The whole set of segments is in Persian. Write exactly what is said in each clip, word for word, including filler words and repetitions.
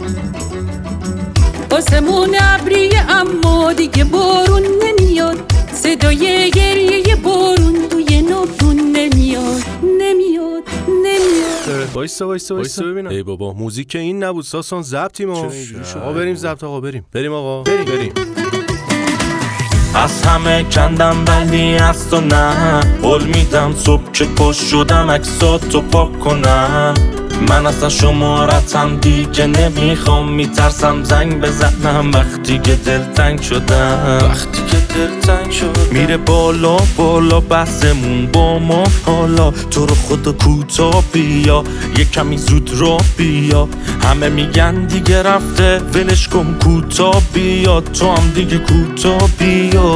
آسمون ابریه اما دیگه بارون نمیاد، صدای گریه بارون توی نبرون نمیاد نمیاد نمیاد. وایسا وایسا وایسا ببینم. ای بابا موزیک این نبود ساسان، ضبطی ما. آقا بریم ضبط آقا بریم. بریم آقا. بریم بریم. از همه کندم ولی از تو نه، قول میدم صبح که پاش شدم عکساتو پاک کنم. من اصلا شمارتم دیگه نمیخوام، میترسم زنگ بزنم وقتی که دلتنگ شدم. وقتی که دلتنگ شدم میره بالا بالا بحثمون با ما حالا. تو رو خدا کوتاه بیا یه کمی زود را بیا، همه میگن دیگه رفته ولش کن کوتاه بیا، تو هم دیگه کوتاه بیا.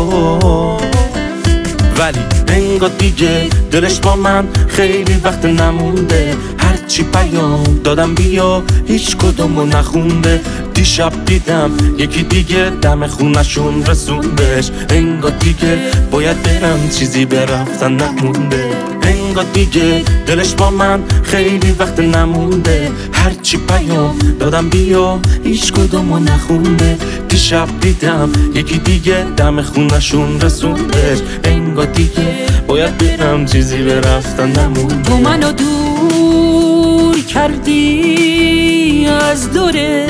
ولی انگار دیگه دلش با من خیلی وقت نمونده، هرچی پیام دادم بیا هیچ کدومو نخونده. دیشب دیدم یکی دیگه دم خونشون رسوندش، انگار دیگه باید برم چیزی به رفتن نمونده. انگار دیگه دلش با من خیلی وقت نمونده، هرچی پیام دادم بیا هیچ کدومو نخونده. دیشب دیدم یکی دیگه دم خونشون رسوندش، انگار دیگه باید برم چیزی به رفتن نمونده. تو منو دور کردی از دوره،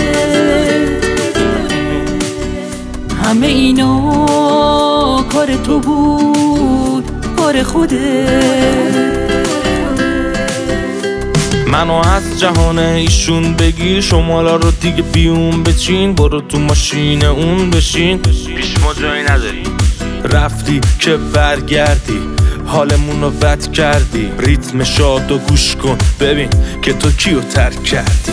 همه اینا کار تو بود کار خوده. منو از جهان ایشون بگیر، شمالا رو دیگه بیون بچین، برو تو ماشین اون بشین، پیش ما جایی نداری. رفتی که برگردی حالمون رو بد کردی، ریتم شاد و گوش کن ببین که تو کیو ترک کردی.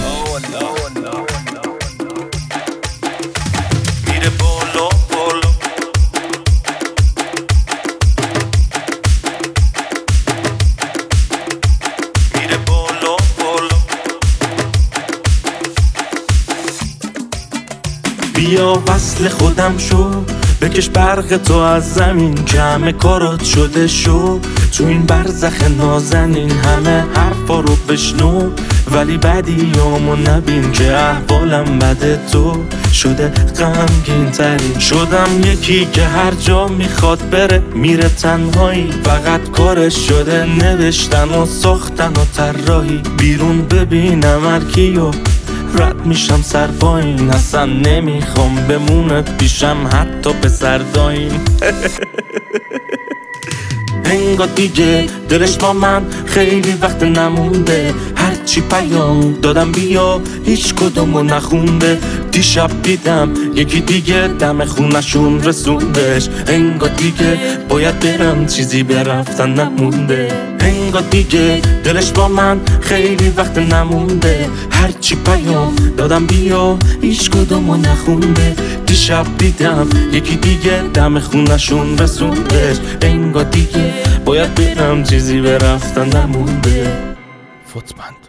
میره بالا بالا میره بالا بالا. بیا وصل خودم شو، بکش برق تو از زمین که همه کارات شده شو. تو این برزخ نازنین همه حرفا رو بشنو، ولی بدیامو نبین که احوالم بده. تو شده غمگین ترین، شدم یکی که هر جا میخواد بره میره تنهایی، فقط کارش شده نوشتن و ساختن و طراحی. بیرون ببینم هرکیو رد میشم سر پایین، اصلا نمیخوام بمونه پیشم حتی پسر داییم. انگار دیگه دلش با من خیلی وقت نمونده، هرچی پیام دادم بیا هیچ کدومو نخونده. دیشب دیدم یکی دیگه دم خونشون رسوندش، انگار دیگه باید برم چیزی به رفتن نمونده. انگار دیگه دلش با من خیلی وقت نمونده، هرچی پیام دادم بیا هیچ کدومو نخونده. دیشب دیدم یکی دیگه دم خونشون رسوندش، انگار دیگه باید برم چیزی به رفتن نمونده. فوتبند